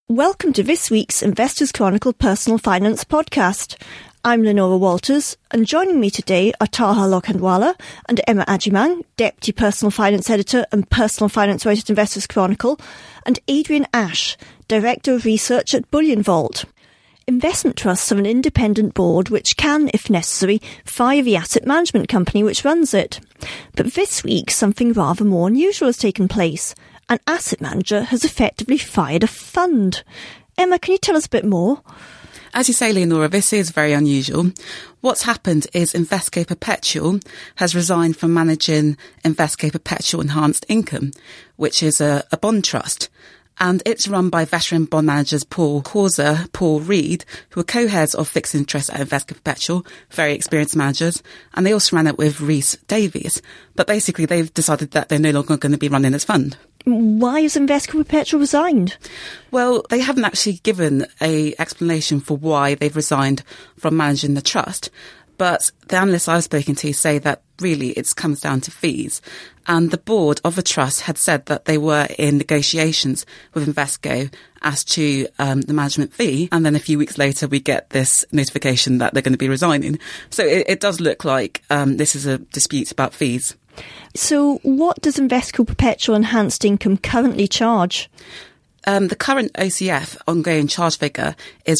Welcome to this week's Investors Chronicle Personal Finance podcast. I'm Lenora Walters, and joining me today are Taha Lokhandwala and Emma Agyemang, Deputy Personal Finance Editor and Personal Finance Writer at Investors Chronicle, and Adrian Ash, Director of Research at Bullion Vault. Investment trusts have an independent board which can, if necessary, fire the asset management company which runs it. But this week, something rather more unusual has taken place. An asset manager has effectively fired a fund. Emma, can you tell us a bit more? As you say, Leonora, this is very unusual. What's happened is Invesco Perpetual has resigned from managing Invesco Perpetual Enhanced Income, which is a bond trust. And it's run by veteran bond managers Paul Causer, Paul Reed, who are co-heads of fixed interest at Invesco Perpetual, very experienced managers. And they also ran it with Rhys Davies. But basically, they've decided that they're no longer going to be running this fund. Why has Invesco Perpetual resigned? Well, they haven't actually given an explanation for why they've resigned from managing the trust. But the analysts I've spoken to say that really it comes down to fees. And the board of the trust had said that they were in negotiations with Invesco as to the management fee. And then a few weeks later, we get this notification that they're going to be resigning. So it does look like this is a dispute about fees. So what does Invesco Perpetual Enhanced Income currently charge? The current OCF ongoing charge figure is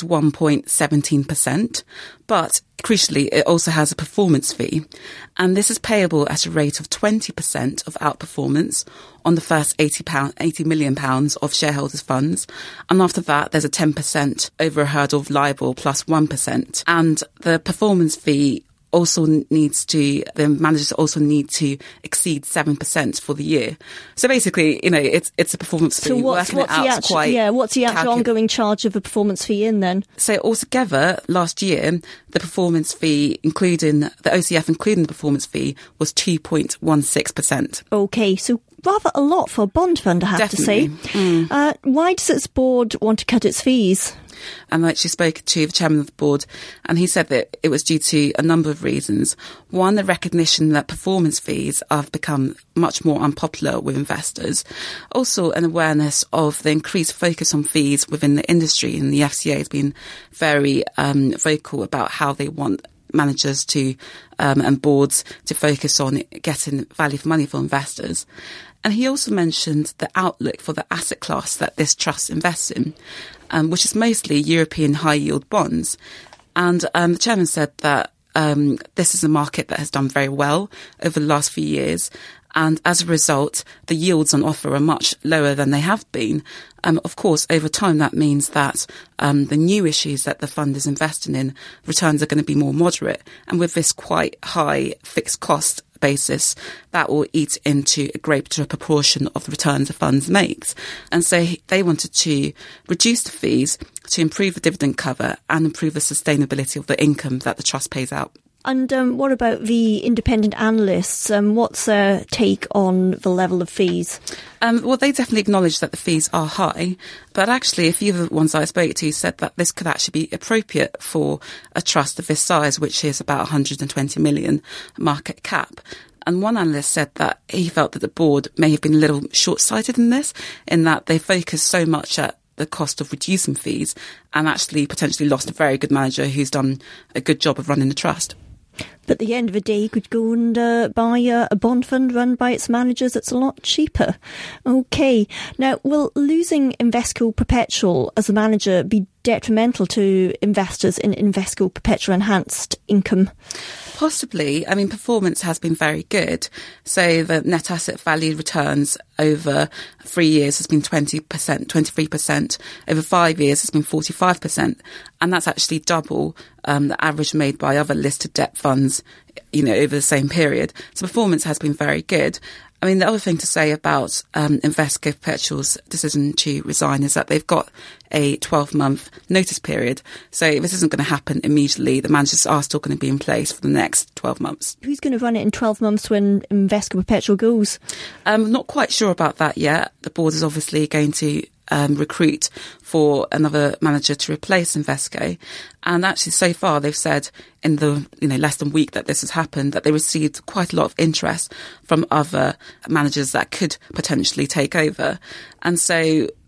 1.17%, but crucially, it also has a performance fee, and this is payable at a rate of 20% of outperformance on the first £80 million of shareholders' funds, and after that, there's a 10% over a hurdle of LIBOR plus 1%, and the performance fee the managers also need to exceed 7% for the year. So basically, it's a performance fee. So what's the actual ongoing charge of a performance fee in then? So altogether, last year, the performance fee, including the OCF, including the performance fee, was 2.16%. Okay, so rather a lot for a bond fund, I have to say. Why does its board want to cut its fees? And I actually spoke to the chairman of the board, and he said that it was due to a number of reasons. One, the recognition that performance fees have become much more unpopular with investors. Also, an awareness of the increased focus on fees within the industry, and the FCA has been very vocal about how they want managers to and boards to focus on getting value for money for investors. And he also mentioned the outlook for the asset class that this trust invests in, which is mostly European high-yield bonds. And the chairman said that this is a market that has done very well over the last few years. And as a result, the yields on offer are much lower than they have been. Of course, over time, that means that the new issues that the fund is investing in, returns are going to be more moderate. And with this quite high fixed cost basis, that will eat into a greater proportion of the returns the funds makes. And so they wanted to reduce the fees to improve the dividend cover and improve the sustainability of the income that the trust pays out. And what about the independent analysts? What's their take on the level of fees? Well, they definitely acknowledge that the fees are high, but actually a few of the ones I spoke to said that this could actually be appropriate for a trust of this size, which is about 120 million market cap. And one analyst said that he felt that the board may have been a little short-sighted in this, in that they focused so much at the cost of reducing fees and actually potentially lost a very good manager who's done a good job of running the trust. But at the end of the day, you could go and buy a bond fund run by its managers that's a lot cheaper. Okay. Now, will losing Invesco Perpetual as a manager be detrimental to investors in Invesco Perpetual Enhanced Income? Possibly. I mean, performance has been very good. So the net asset value returns over 3 years has been 20%, 23%. Over 5 years has been 45%. And that's actually double the average made by other listed debt funds, over the same period. So performance has been very good. I mean, the other thing to say about Invesco Perpetual's decision to resign is that they've got a 12-month notice period. So this isn't going to happen immediately. The managers are still going to be in place for the next 12 months. Who's going to run it in 12 months when Invesco Perpetual goes? Not quite sure about that yet. The board is obviously going to recruit for another manager to replace Invesco. And actually, so far, they've said in the less than a week that this has happened, that they received quite a lot of interest from other managers that could potentially take over. And so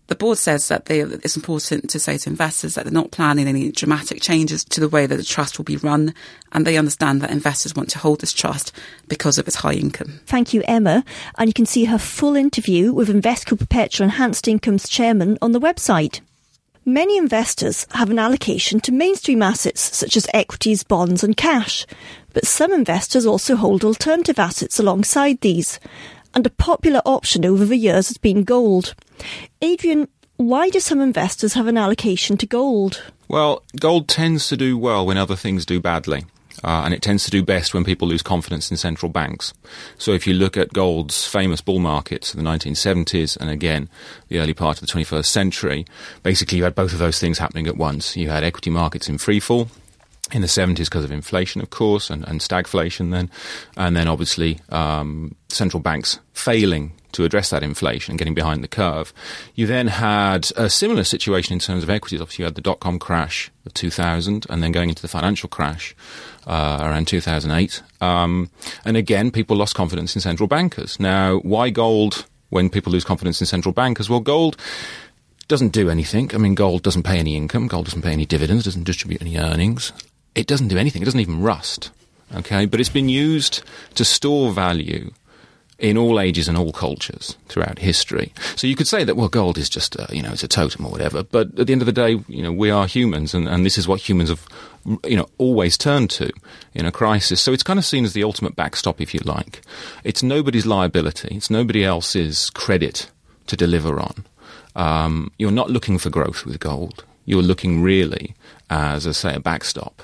The board says that it's important to say to investors that they're not planning any dramatic changes to the way that the trust will be run, and they understand that investors want to hold this trust because of its high income. Thank you, Emma. And you can see her full interview with Investco Perpetual Enhanced Income's chairman on the website. Many investors have an allocation to mainstream assets such as equities, bonds and cash, but some investors also hold alternative assets alongside these, and a popular option over the years has been gold. Adrian, why do some investors have an allocation to gold? Well, gold tends to do well when other things do badly. And it tends to do best when people lose confidence in central banks. So if you look at gold's famous bull markets in the 1970s and again the early part of the 21st century, basically you had both of those things happening at once. You had equity markets in freefall in the 70s because of inflation, of course, and stagflation then. And then obviously central banks failing to address that inflation and getting behind the curve. You then had a similar situation in terms of equities. Obviously, you had the dot-com crash of 2000 and then going into the financial crash around 2008. And again, people lost confidence in central bankers. Now, why gold when people lose confidence in central bankers? Well, gold doesn't do anything. I mean, gold doesn't pay any income. Gold doesn't pay any dividends, doesn't distribute any earnings. It doesn't do anything. It doesn't even rust. Okay, but it's been used to store value in all ages and all cultures throughout history. So you could say that, well, gold is just, it's a totem or whatever. But at the end of the day, we are humans, and this is what humans have, always turned to in a crisis. So it's kind of seen as the ultimate backstop, if you like. It's nobody's liability. It's nobody else's credit to deliver on. You're not looking for growth with gold. You're looking really as, a backstop.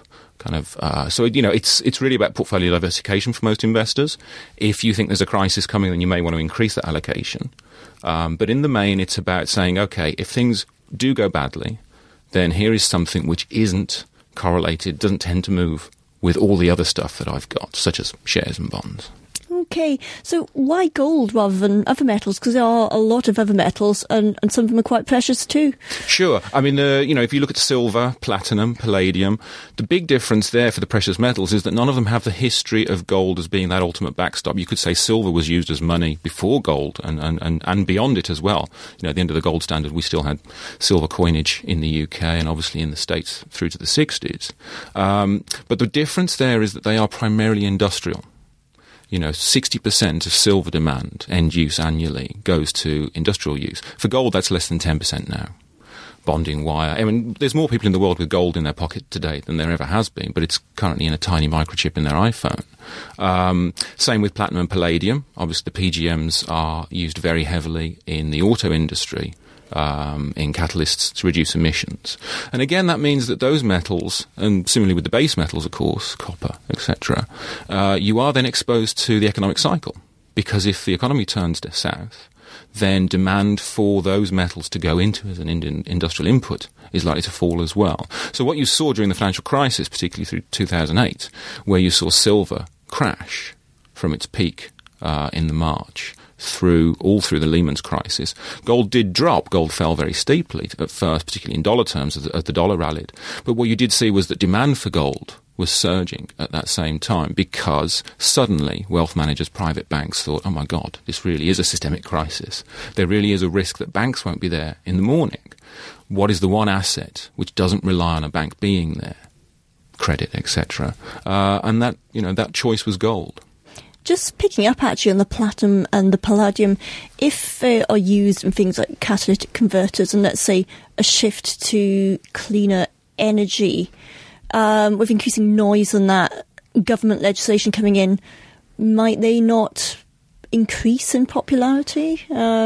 It's really about portfolio diversification for most investors. If you think there's a crisis coming, then you may want to increase that allocation. But in the main, it's about saying, okay, if things do go badly, then here is something which isn't correlated, doesn't tend to move with all the other stuff that I've got, such as shares and bonds. Okay, so why gold rather than other metals? Because there are a lot of other metals, and some of them are quite precious too. Sure. I mean, if you look at silver, platinum, palladium, the big difference there for the precious metals is that none of them have the history of gold as being that ultimate backstop. You could say silver was used as money before gold and beyond it as well. At the end of the gold standard, we still had silver coinage in the UK and obviously in the States through to the 60s. But the difference there is that they are primarily industrial. 60% of silver demand, end use annually, goes to industrial use. For gold, that's less than 10% now. Bonding wire. I mean, there's more people in the world with gold in their pocket today than there ever has been, but it's currently in a tiny microchip in their iPhone. Same with platinum and palladium. Obviously, the PGMs are used very heavily in the auto industry. In catalysts to reduce emissions. And again, that means that those metals, and similarly with the base metals, of course, copper, etc., you are then exposed to the economic cycle. Because if the economy turns south, then demand for those metals to go into as an industrial input is likely to fall as well. So what you saw during the financial crisis, particularly through 2008, where you saw silver crash from its peak in the March, through the Lehman's crisis. Gold did drop. Gold fell very steeply at first, particularly in dollar terms, as the dollar rallied. But what you did see was that demand for gold was surging at that same time because suddenly wealth managers, private banks thought, oh my God, this really is a systemic crisis. There really is a risk that banks won't be there in the morning. What is the one asset which doesn't rely on a bank being there? Credit, etc. And that choice was gold. Just picking up actually on the platinum and the palladium, if they are used in things like catalytic converters and let's say a shift to cleaner energy, with increasing noise and that government legislation coming in, might they not increase in popularity?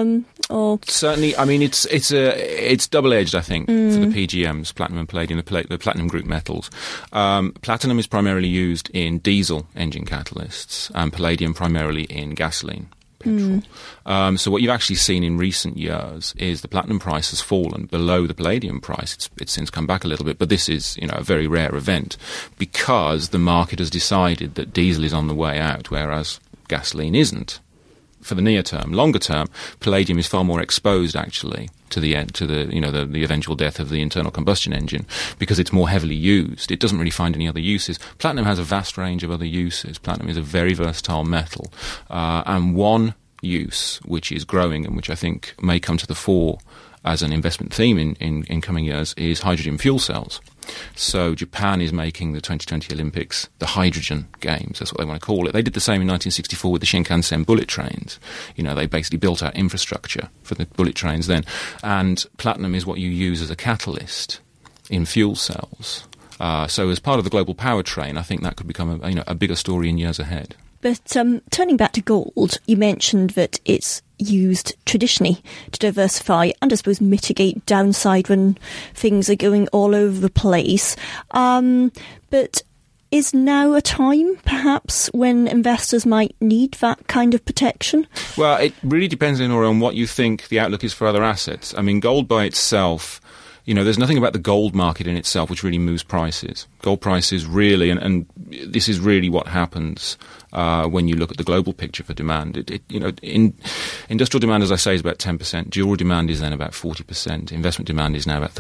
Or certainly, I mean, it's double-edged, I think, for the PGMs, platinum and palladium, the platinum group metals. Platinum is primarily used in diesel engine catalysts, and palladium primarily in gasoline, petrol. So what you've actually seen in recent years is the platinum price has fallen below the palladium price. It's since come back a little bit, but this is a very rare event because the market has decided that diesel is on the way out, whereas gasoline isn't. For the near term, longer term, palladium is far more exposed actually to the eventual death of the internal combustion engine because it's more heavily used. It doesn't really find any other uses. Platinum has a vast range of other uses. Platinum is a very versatile metal, and one use which is growing and which I think may come to the fore as an investment theme in coming years is hydrogen fuel cells. So Japan is making the 2020 Olympics the hydrogen games. That's what they want to call it. They did the same in 1964 with the Shinkansen bullet trains. They basically built out infrastructure for the bullet trains then. And platinum is what you use as a catalyst in fuel cells. So as part of the global power train, I think that could become a bigger story in years ahead. But turning back to gold, you mentioned that it's used traditionally to diversify and I suppose mitigate downside when things are going all over the place. But is now a time, perhaps, when investors might need that kind of protection? Well, it really depends, Leonora, on what you think the outlook is for other assets. I mean, gold by itself, there's nothing about the gold market in itself which really moves prices. Gold prices really, and this is really what happens when you look at the global picture for demand. Industrial demand, as I say, is about 10%. Dual demand is then about 40%. Investment demand is now about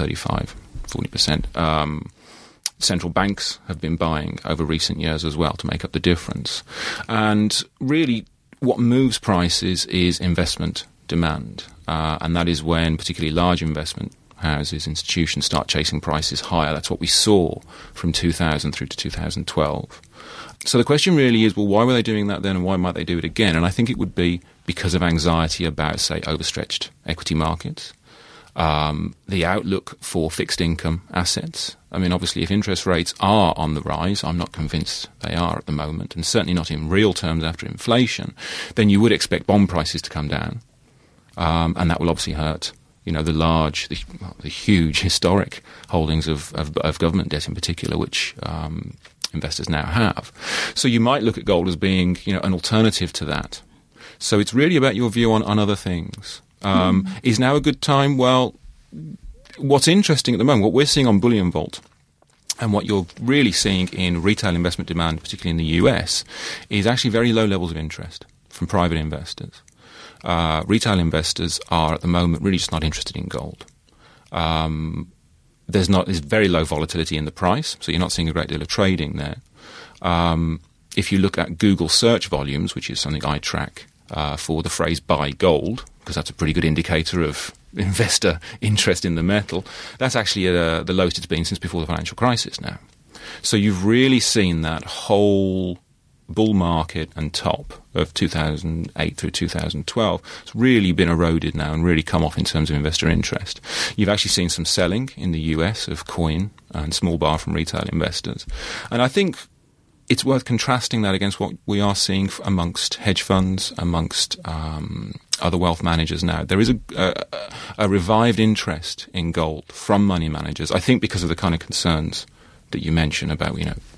40%. Central banks have been buying over recent years as well to make up the difference. And really, what moves prices is investment demand. And that is when particularly large investment houses, institutions start chasing prices higher. That's what we saw from 2000 through to 2012. So the question really is, well, why were they doing that then and why might they do it again? And I think it would be because of anxiety about, say, overstretched equity markets, the outlook for fixed income assets. I mean, obviously, if interest rates are on the rise, I'm not convinced they are at the moment, and certainly not in real terms after inflation, then you would expect bond prices to come down, and that will obviously hurt the huge historic holdings of government debt in particular, which investors now have. So you might look at gold as being, an alternative to that. So it's really about your view on other things. Is now a good time? Well, what's interesting at the moment, what we're seeing on Bullion Vault, and what you're really seeing in retail investment demand, particularly in the US, is actually very low levels of interest from private investors. Retail investors are at the moment really just not interested in gold. There's very low volatility in the price, so you're not seeing a great deal of trading there. If you look at Google search volumes, which is something I track for the phrase buy gold, because that's a pretty good indicator of investor interest in the metal, that's actually at the lowest it's been since before the financial crisis now. So you've really seen that whole bull market and top of 2008 through 2012. It's really been eroded now and really come off in terms of investor interest. You've actually seen some selling in the US of coin and small bar from retail investors. And I think it's worth contrasting that against what we are seeing amongst hedge funds, amongst other wealth managers now. There is a revived interest in gold from money managers, I think because of the kind of concerns that you mentioned about,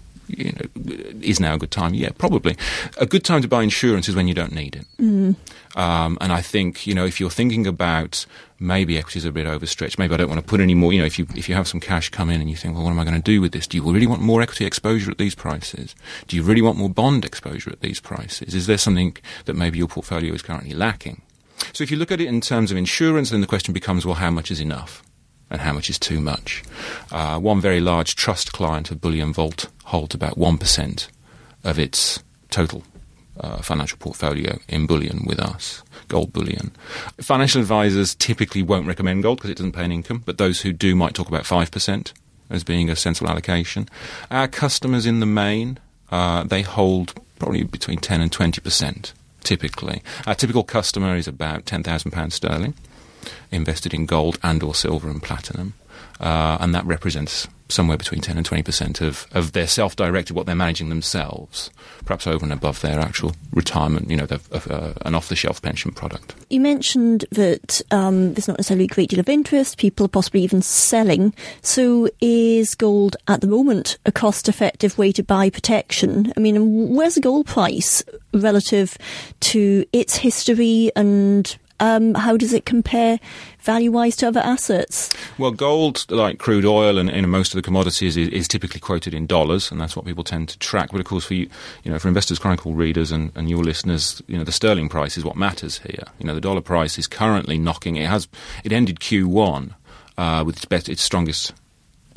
is now a good time? Yeah, probably. A good time to buy insurance is when you don't need it. And I think, if you're thinking about maybe equities are a bit overstretched, maybe I don't want to put any more, if you have some cash come in and you think, well, what am I going to do with this? Do you really want more equity exposure at these prices? Do you really want more bond exposure at these prices? Is there something that maybe your portfolio is currently lacking? So if you look at it in terms of insurance, then the question becomes, well, how much is enough? And how much is too much? One very large trust client of Bullion Vault holds about 1% of its total financial portfolio in bullion with us, gold bullion. Financial advisors typically won't recommend gold because it doesn't pay an income, but those who do might talk about 5% as being a sensible allocation. Our customers in the main, they hold probably between 10 and 20% typically. Our typical customer is about £10,000 sterling. Invested in gold and or silver and platinum, and that represents somewhere between 10 and 20% of their self-directed, what they're managing themselves, perhaps over and above their actual retirement, an off-the-shelf pension product. You mentioned that there's not necessarily a great deal of interest, people are possibly even selling. So is gold at the moment a cost-effective way to buy protection? I mean, where's the gold price relative to its history and how does it compare value-wise to other assets? Well, gold, like crude oil and most of the commodities, is typically quoted in dollars, and that's what people tend to track. But of course, for Investors Chronicle readers and your listeners, the sterling price is what matters here. The dollar price is currently knocking. It ended Q1 with its strongest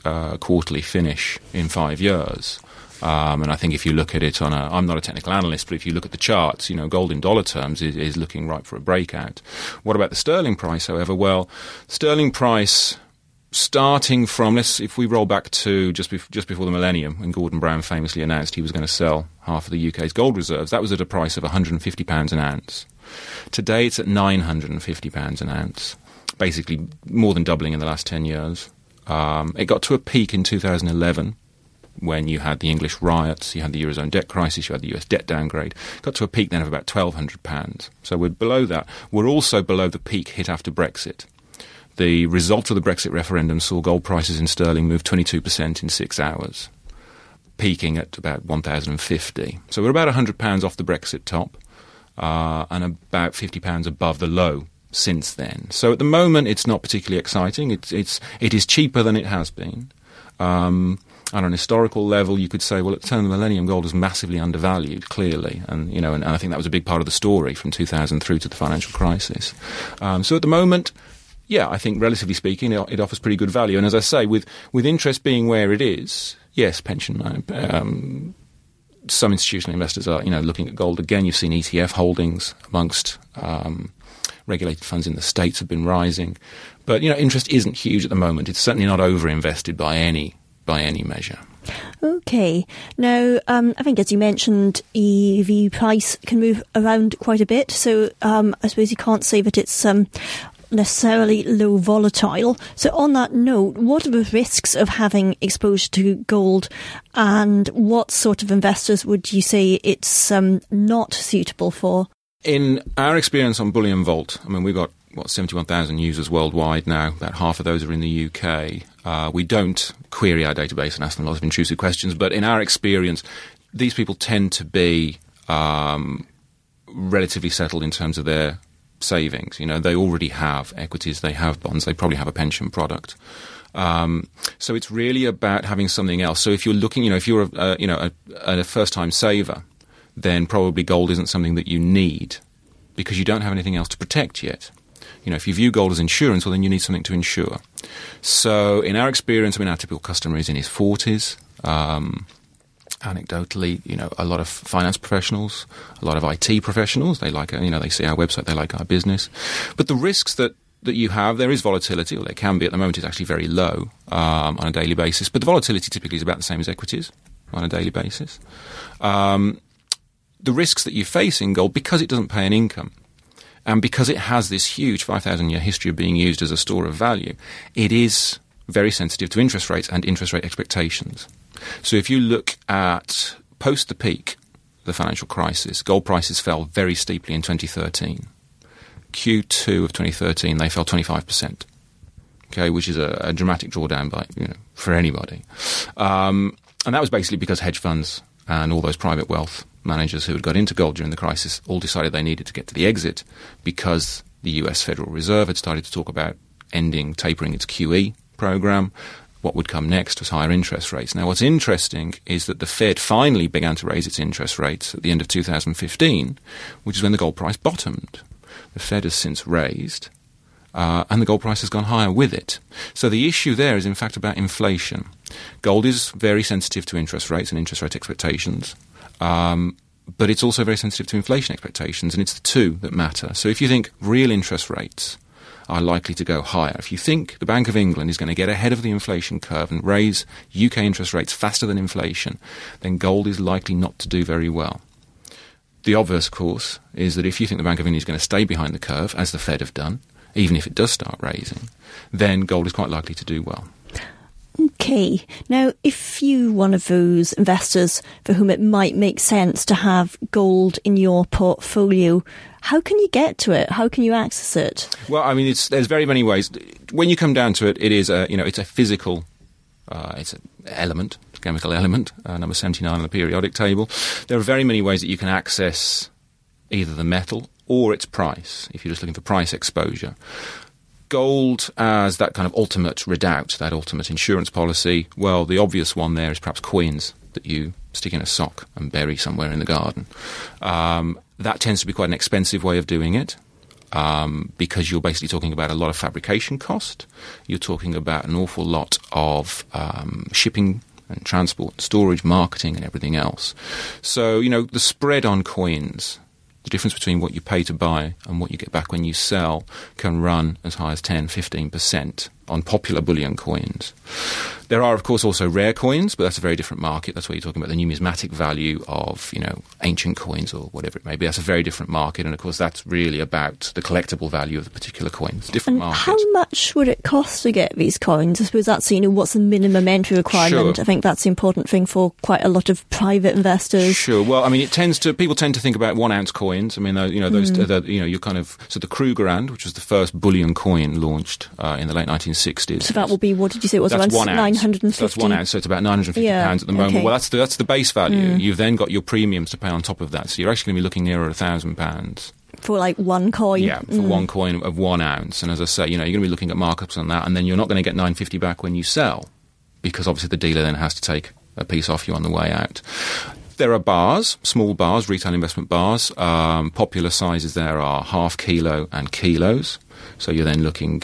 quarterly finish in 5 years. And I think if you look at it I'm not a technical analyst, but if you look at the charts, gold in dollar terms is looking ripe for a breakout. What about the sterling price, however? Well, sterling price starting from, if we roll back to just before the millennium, when Gordon Brown famously announced he was going to sell half of the UK's gold reserves, that was at a price of £150 an ounce. Today it's at £950 an ounce, basically more than doubling in the last 10 years. It got to a peak in 2011 when you had the English riots, you had the Eurozone debt crisis, you had the US debt downgrade. Got to a peak then of about £1,200. So we're below that. We're also below the peak hit after Brexit. The result of the Brexit referendum saw gold prices in sterling move 22% in 6 hours, peaking at about 1,050. So we're about £100 off the Brexit top and about £50 above the low since then. So at the moment, it's not particularly exciting. It is cheaper than it has been. On an historical level, you could say, well, at the turn of the millennium, gold was massively undervalued, clearly, and I think that was a big part of the story from 2000 through to the financial crisis. So at the moment, yeah, I think relatively speaking, it offers pretty good value. And as I say, with interest being where it is, yes, pension some institutional investors are looking at gold again. You've seen ETF holdings amongst regulated funds in the States have been rising, but interest isn't huge at the moment. It's certainly not over-invested by any measure. Okay. Now, I think as you mentioned, EV price can move around quite a bit. So I suppose you can't say that it's necessarily low volatile. So on that note, what are the risks of having exposure to gold, and what sort of investors would you say it's not suitable for? In our experience on Bullion Vault, I mean, we've got 71,000 users worldwide now. About half of those are in the UK. We don't query our database and ask them lots of intrusive questions, but in our experience, these people tend to be relatively settled in terms of their savings. They already have equities, they have bonds, they probably have a pension product. So it's really about having something else. So if you're looking, if you're a first-time saver, then probably gold isn't something that you need because you don't have anything else to protect yet. If you view gold as insurance, well, then you need something to insure. So in our experience, our typical customer is in his 40s. Anecdotally, a lot of finance professionals, a lot of IT professionals, they like, they see our website, they like our business. But the risks that you have, there is volatility, or there can be at the moment. It's actually very low on a daily basis. But the volatility typically is about the same as equities on a daily basis. The risks that you face in gold, because it doesn't pay an income, and because it has this huge 5,000-year history of being used as a store of value, it is very sensitive to interest rates and interest rate expectations. So if you look at post the peak, the financial crisis, gold prices fell very steeply in 2013. Q2 of 2013, they fell 25%, okay, which is a dramatic drawdown for anybody. And that was basically because hedge funds and all those private wealth managers who had got into gold during the crisis all decided they needed to get to the exit because the US Federal Reserve had started to talk about tapering its QE program. What would come next was higher interest rates. Now, what's interesting is that the Fed finally began to raise its interest rates at the end of 2015, which is when the gold price bottomed. The Fed has since raised, and the gold price has gone higher with it. So the issue there is, in fact, about inflation. Gold is very sensitive to interest rates and interest rate expectations, but it's also very sensitive to inflation expectations, and it's the two that matter. So if you think real interest rates are likely to go higher, if you think the Bank of England is going to get ahead of the inflation curve and raise UK interest rates faster than inflation, then gold is likely not to do very well. The obverse, of course, is that if you think the Bank of England is going to stay behind the curve, as the Fed have done, even if it does start raising, then gold is quite likely to do well. Okay. Now, if you're one of those investors for whom it might make sense to have gold in your portfolio, how can you get to it? How can you access it? Well, I mean, there's very many ways. When you come down to it, it is it's a physical, it's an element, a chemical element, number 79 on the periodic table. There are very many ways that you can access either the metal or its price, if you're just looking for price exposure. Gold as that kind of ultimate redoubt, that ultimate insurance policy, well, the obvious one there is perhaps coins that you stick in a sock and bury somewhere in the garden. That tends to be quite an expensive way of doing it. because you're basically talking about a lot of fabrication cost. You're talking about an awful lot of shipping and transport, storage, marketing, and everything else. So, the spread on coins, the difference between what you pay to buy and what you get back when you sell, can run as high as 10, 15% on popular bullion coins. There are, of course, also rare coins, but that's a very different market. That's where you're talking about the numismatic value of, ancient coins or whatever it may be. That's a very different market. And, of course, that's really about the collectible value of the particular coin. It's a different market. How much would it cost to get these coins? I suppose that's, what's the minimum entry requirement? Sure. I think that's the important thing for quite a lot of private investors. Sure. Well, people tend to think about 1 ounce coins. You're kind of, so the Krugerrand, which was the first bullion coin launched in the late 1960s. So that will be, what did you say it was, around 950? So that's 1 ounce, so it's about £950 at the moment. Okay. Well, that's the base value. You've then got your premiums to pay on top of that. So you're actually going to be looking nearer £1,000. For like one coin? Yeah, for one coin of 1 ounce. And as I say, you're going to be looking at markups on that, and then you're not going to get £950 back when you sell, because obviously the dealer then has to take a piece off you on the way out. There are bars, small bars, retail investment bars. Popular sizes there are half kilo and kilos. So you're then looking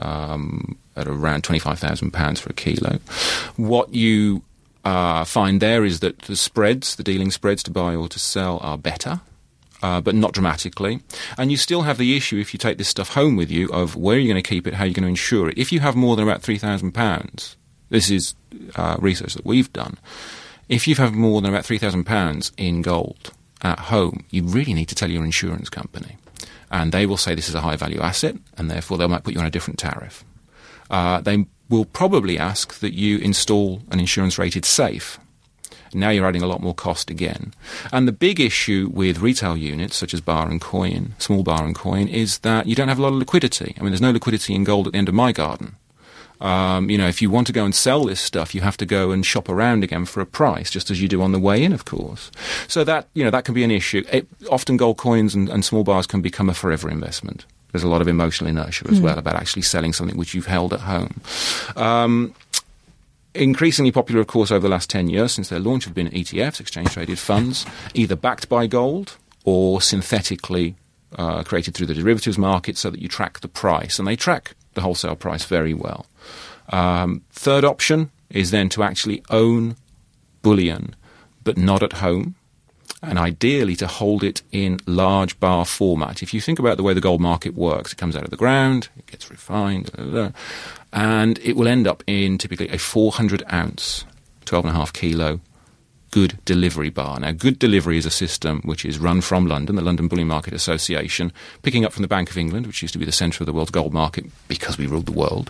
at around £25,000 for a kilo. What you find there is that the dealing spreads to buy or to sell are better, but not dramatically. And you still have the issue, if you take this stuff home with you, of where you're going to keep it, how you're going to insure it. If you have more than about £3,000, this is research that we've done, if you have more than about £3,000 in gold at home, you really need to tell your insurance company. And they will say this is a high-value asset, and therefore they might put you on a different tariff. They will probably ask that you install an insurance-rated safe. Now you're adding a lot more cost again. And the big issue with retail units, such as bar and coin, small bar and coin, is that you don't have a lot of liquidity. There's no liquidity in gold at the end of my garden. If you want to go and sell this stuff, you have to go and shop around again for a price, just as you do on the way in, of course. So that can be an issue. Often gold coins and small bars can become a forever investment. There's a lot of emotional inertia as well about actually selling something which you've held at home. Increasingly popular, of course, over the last 10 years since their launch have been ETFs, exchange-traded funds, either backed by gold or synthetically created through the derivatives market so that you track the price. And they track the wholesale price very well. Third option is then to actually own bullion, but not at home, and ideally to hold it in large bar format. If you think about the way the gold market works, it comes out of the ground, it gets refined, and it will end up in typically a 400-ounce, 12.5 kilo good delivery bar. Now, good delivery is a system which is run from London, the London Bullion Market Association, picking up from the Bank of England, which used to be the centre of the world's gold market because we ruled the world,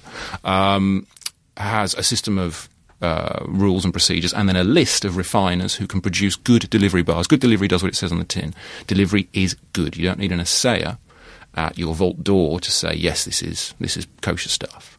has a system of rules and procedures, and then a list of refiners who can produce good delivery bars. Good delivery does what it says on the tin. Delivery is good. You don't need an assayer at your vault door to say, yes, this is kosher stuff.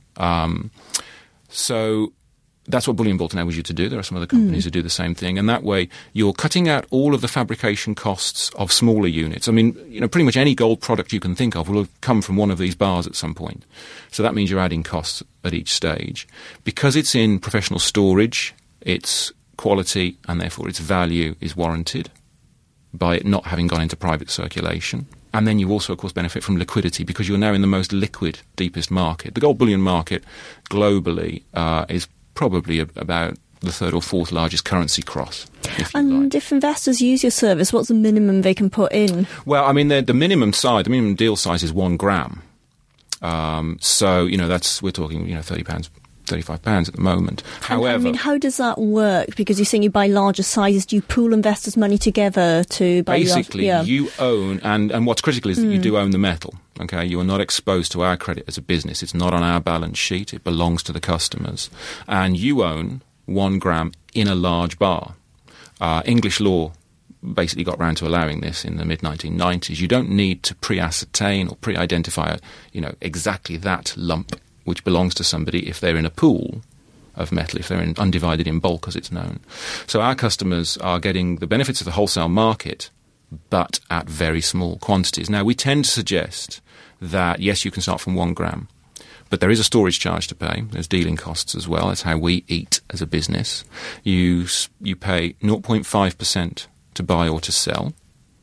So that's what Bullion Vault enables you to do. There are some other companies who do the same thing, and that way you're cutting out all of the fabrication costs of smaller units. Pretty much any gold product you can think of will have come from one of these bars at some point. So that means you're adding costs at each stage. Because it's in professional storage, its quality and therefore its value is warranted by it not having gone into private circulation. And then you also, of course, benefit from liquidity because you're now in the most liquid, deepest market. The gold bullion market globally is probably about the third or fourth largest currency cross. If investors use your service, what's the minimum they can put in? Well, the minimum deal size is 1 gram. So, we're talking, £30, £35 at the moment. However, how does that work? Because you're saying you buy larger sizes. Do you pool investors' money together to buy basically, you own, and what's critical is that you do own the metal. Okay, you are not exposed to our credit as a business. It's not on our balance sheet. It belongs to the customers. And you own 1 gram in a large bar. English law basically got round to allowing this in the mid-1990s. You don't need to pre-ascertain or pre-identify, exactly that lump which belongs to somebody if they're in a pool of metal, if they're undivided in bulk, as it's known. So our customers are getting the benefits of the wholesale market, but at very small quantities. Now, we tend to suggest that, yes, you can start from 1 gram, but there is a storage charge to pay. There's dealing costs as well. That's how we eat as a business. You pay 0.5% to buy or to sell.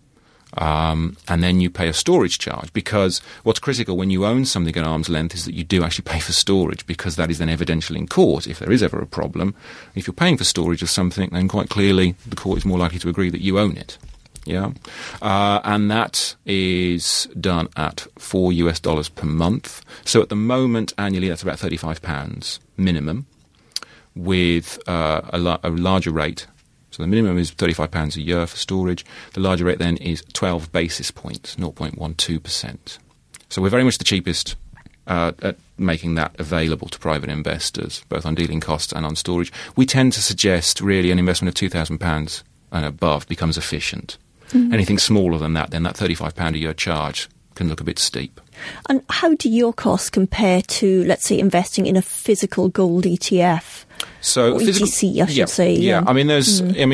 And then you pay a storage charge, because what's critical when you own something at arm's length is that you do actually pay for storage, because that is then evidential in court if there is ever a problem. If you're paying for storage of something, then quite clearly the court is more likely to agree that you own it. Yeah, and that is done at $4 per month. So at the moment, annually, that's about £35 minimum, with a larger rate. So the minimum is £35 a year for storage. The larger rate then is 12 basis points, 0.12%. So we're very much the cheapest at making that available to private investors, both on dealing costs and on storage. We tend to suggest really an investment of £2,000 and above becomes efficient. Mm-hmm. Anything smaller than that, then that £35 a year charge can look a bit steep. And how do your costs compare to, let's say, investing in a physical gold ETF? So, or ETC, I should say. Yeah, I mean, the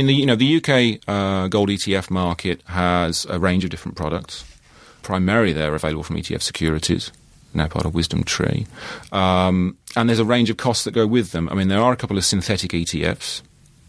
UK gold ETF market has a range of different products. Primarily, they're available from ETF Securities, now part of Wisdom Tree, and there's a range of costs that go with them. I mean, there are a couple of synthetic ETFs,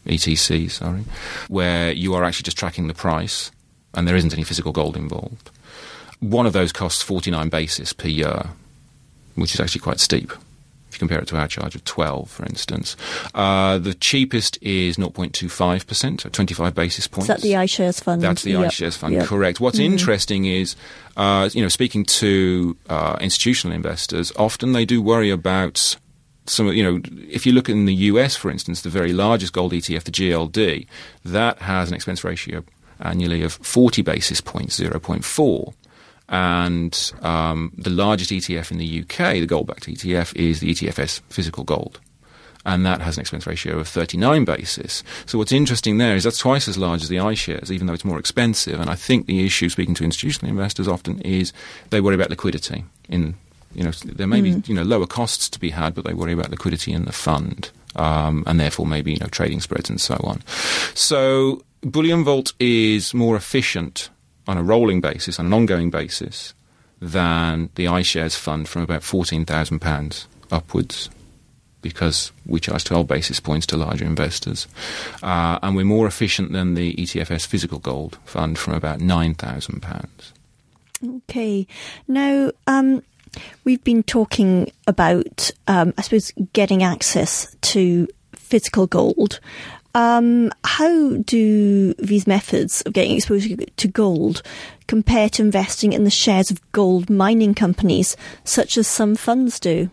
where you are actually just tracking the price, and there isn't any physical gold involved. One of those costs 49 basis per year, which is actually quite steep if you compare it to our charge of 12, for instance. The cheapest is 0.25%, so 25 basis points. Is that the iShares fund? That's the iShares fund, correct. What's interesting is, speaking to institutional investors, often they do worry about some, if you look in the US, for instance, the very largest gold ETF, the GLD, that has an expense ratio annually of 40 basis points, 0.4. And the largest ETF in the UK, the gold-backed ETF, is the ETFS Physical Gold. And that has an expense ratio of 39 basis. So what's interesting there is that's twice as large as the iShares, even though it's more expensive. And I think the issue, speaking to institutional investors often, is they worry about liquidity. There may be lower costs to be had, but they worry about liquidity in the fund. And therefore maybe trading spreads and so on. So Bullion Vault is more efficient on a rolling basis, on an ongoing basis, than the iShares fund from about £14,000 upwards, because we charge 12 basis points to larger investors. And we're more efficient than the ETFS Physical Gold fund from about £9,000. Okay. Now, we've been talking about, getting access to physical gold. How do these methods of getting exposure to gold compare to investing in the shares of gold mining companies, such as some funds do?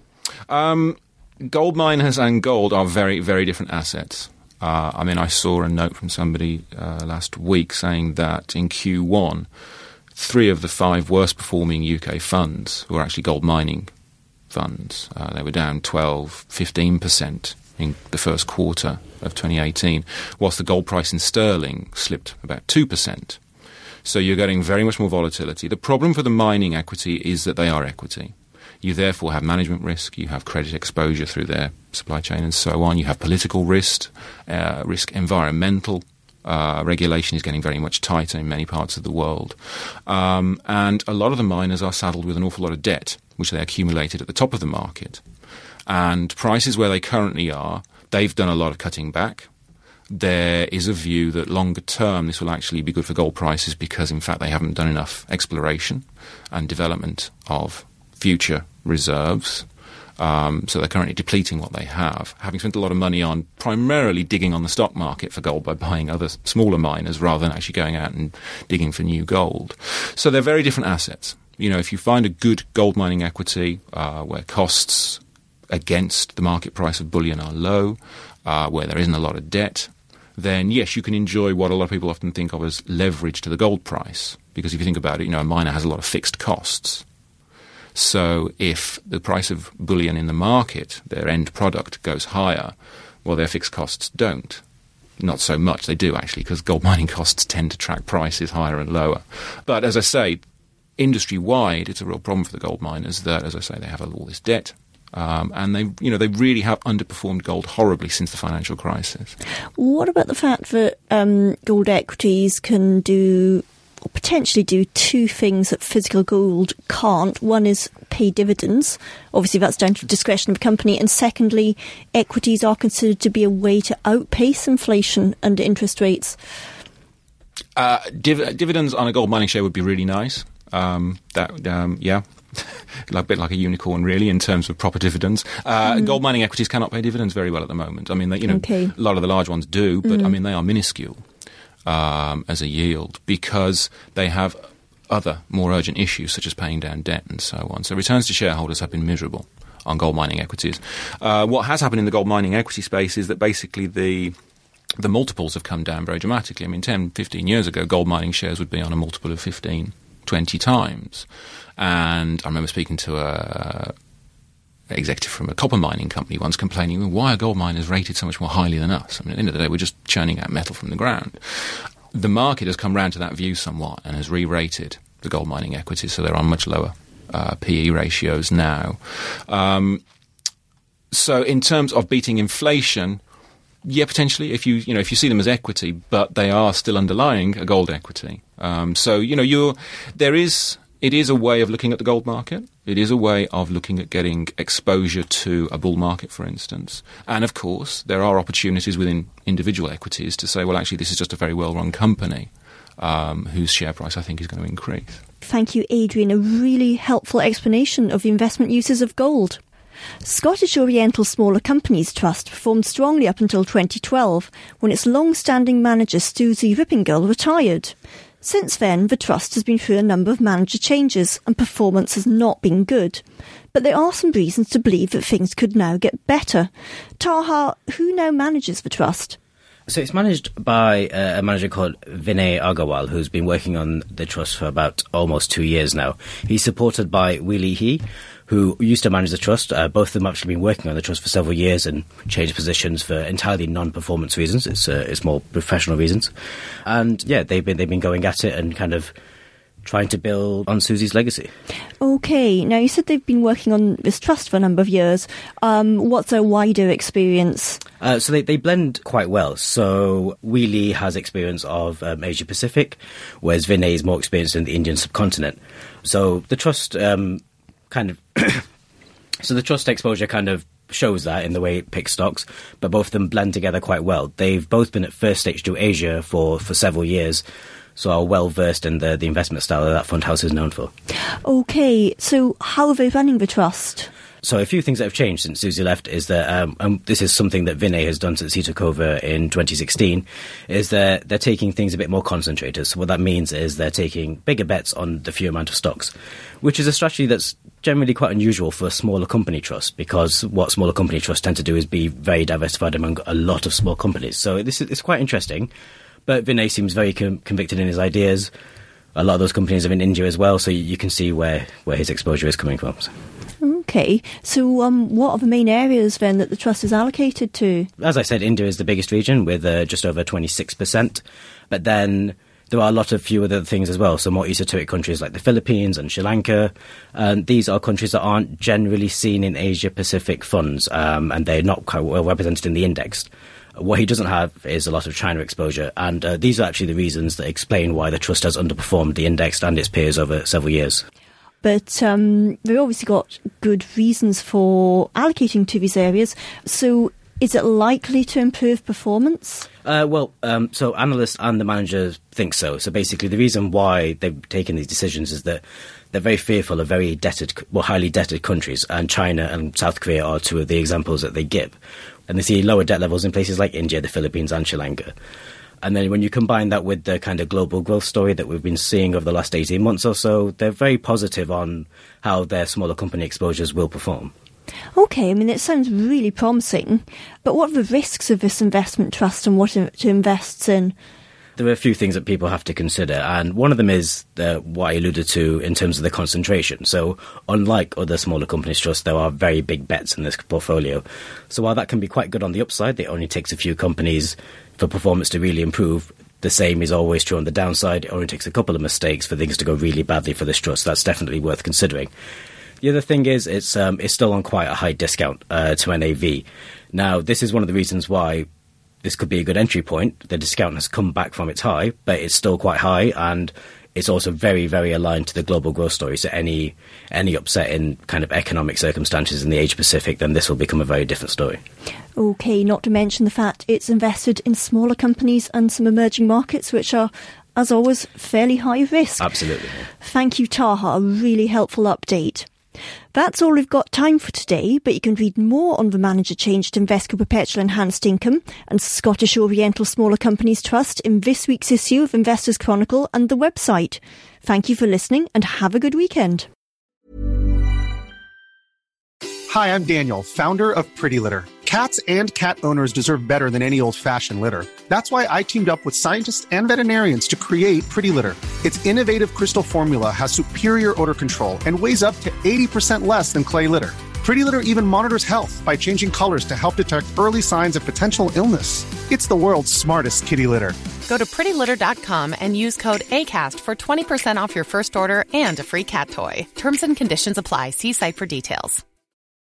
Gold miners and gold are very, very different assets. I saw a note from somebody last week saying that in Q1, 3 of the 5 worst performing UK funds were actually gold mining funds. They were down 12, 15% in the first quarter of 2018, whilst the gold price in sterling slipped about 2%. So you're getting very much more volatility. The problem for the mining equity is that they are equity. You therefore have management risk, you have credit exposure through their supply chain and so on, you have political risk, environmental regulation is getting very much tighter in many parts of the world. And a lot of the miners are saddled with an awful lot of debt, which they accumulated at the top of the market. And prices where they currently are, they've done a lot of cutting back. There is a view that longer term this will actually be good for gold prices because, in fact, they haven't done enough exploration and development of future reserves. So they're currently depleting what they have, having spent a lot of money on primarily digging on the stock market for gold by buying other smaller miners rather than actually going out and digging for new gold. So they're very different assets. If you find a good gold mining equity where costs against the market price of bullion are low, where there isn't a lot of debt, then yes, you can enjoy what a lot of people often think of as leverage to the gold price. Because if you think about it, a miner has a lot of fixed costs. So if the price of bullion in the market, their end product, goes higher, well, their fixed costs don't. Not so much. They do, actually, because gold mining costs tend to track prices higher and lower. But as I say, industry-wide, it's a real problem for the gold miners that, as I say, they have all this debt. And they really have underperformed gold horribly since the financial crisis. What about the fact that gold equities can do, or potentially do, 2 things that physical gold can't? One is pay dividends. Obviously, that's down to the discretion of the company. And secondly, equities are considered to be a way to outpace inflation and interest rates. Dividends on a gold mining share would be really nice. Yeah. A bit like a unicorn, really, in terms of proper dividends. Gold mining equities cannot pay dividends very well at the moment. I mean, a lot of the large ones do, but I mean, they are minuscule as a yield because they have other more urgent issues such as paying down debt and so on. So returns to shareholders have been miserable on gold mining equities. What has happened in the gold mining equity space is that basically the multiples have come down very dramatically. I mean, 10, 15 years ago, gold mining shares would be on a multiple of 15, 20 times. And I remember speaking to an executive from a copper mining company once complaining, well, why are gold miners rated so much more highly than us? I mean, at the end of the day, we're just churning out metal from the ground. The market has come round to that view somewhat and has re-rated the gold mining equities, so they're on much lower PE ratios now. So in terms of beating inflation, yeah, potentially, if you see them as equity, but they are still underlying a gold equity. It is a way of looking at the gold market. It is a way of looking at getting exposure to a bull market, for instance. And, of course, there are opportunities within individual equities to say, well, actually, this is just a very well-run company whose share price I think is going to increase. Thank you, Adrian. A really helpful explanation of the investment uses of gold. Scottish Oriental Smaller Companies Trust performed strongly up until 2012, when its long-standing manager Susie Rippingall retired. Since then, the Trust has been through a number of manager changes and performance has not been good. But there are some reasons to believe that things could now get better. Taha, who now manages the Trust? So it's managed by a manager called Vinay Agarwal, who's been working on the Trust for about almost 2 years now. He's supported by Willie He, who used to manage the Trust. Both of them have actually been working on the Trust for several years and changed positions for entirely non-performance reasons. It's more professional reasons. And yeah, they've been going at it and kind of trying to build on Susie's legacy. Okay, now you said they've been working on this Trust for a number of years. What's their wider experience? So they blend quite well. So Wheelie has experience of Asia Pacific, whereas Vinay is more experienced in the Indian subcontinent. So the Trust so the Trust exposure kind of shows that in the way it picks stocks, but both of them blend together quite well. They've both been at First H2 Asia for several years, so are well versed in the investment style that fund house is known for. Okay, so how are they running the Trust? So a few things that have changed since Susie left is that, and this is something that Vinay has done since he took over in 2016, is that they're taking things a bit more concentrated. So what that means is they're taking bigger bets on the few amount of stocks, which is a strategy that's generally quite unusual for a smaller company trust, because what smaller company trusts tend to do is be very diversified among a lot of small companies. So it's quite interesting. But Vinay seems very convicted in his ideas. A lot of those companies are in India as well, so you can see where his exposure is coming from. Okay, so what are the main areas then that the Trust is allocated to? As I said, India is the biggest region with just over 26%, but then there are a lot of few other things as well, so more esoteric countries like the Philippines and Sri Lanka. These are countries that aren't generally seen in Asia-Pacific funds, and they're not quite well represented in the index. What he doesn't have is a lot of China exposure, and these are actually the reasons that explain why the Trust has underperformed the index and its peers over several years. But they've obviously got good reasons for allocating to these areas. So is it likely to improve performance? So analysts and the managers think so. So basically the reason why they've taken these decisions is that they're very fearful of very highly debted countries, and China and South Korea are two of the examples that they give. And they see lower debt levels in places like India, the Philippines and Sri Lanka. And then when you combine that with the kind of global growth story that we've been seeing over the last 18 months or so, they're very positive on how their smaller company exposures will perform. Okay, I mean, it sounds really promising. But what are the risks of this investment trust and what it invests in? There are a few things that people have to consider, and one of them is what I alluded to in terms of the concentration. So unlike other smaller companies trusts, there are very big bets in this portfolio. So while that can be quite good on the upside, it only takes a few companies for performance to really improve. The same is always true on the downside. It only takes a couple of mistakes for things to go really badly for this trust. That's definitely worth considering. The other thing is it's still on quite a high discount to NAV. Now, this is one of the reasons why this could be a good entry point. The discount has come back from its high, but it's still quite high, and it's also very, very aligned to the global growth story. So any upset in kind of economic circumstances in the Asia Pacific, then this will become a very different story. Okay, not to mention the fact it's invested in smaller companies and some emerging markets, which are as always, fairly high risk. Absolutely. Thank you, Taha. A really helpful update. That's all we've got time for today, but you can read more on the manager change to Invesco Perpetual Enhanced Income and Scottish Oriental Smaller Companies Trust in this week's issue of Investors Chronicle and the website. Thank you for listening and have a good weekend. Hi, I'm Daniel, founder of Pretty Litter. Cats and cat owners deserve better than any old-fashioned litter. That's why I teamed up with scientists and veterinarians to create Pretty Litter. Its innovative crystal formula has superior odor control and weighs up to 80% less than clay litter. Pretty Litter even monitors health by changing colors to help detect early signs of potential illness. It's the world's smartest kitty litter. Go to prettylitter.com and use code ACAST for 20% off your first order and a free cat toy. Terms and conditions apply. See site for details.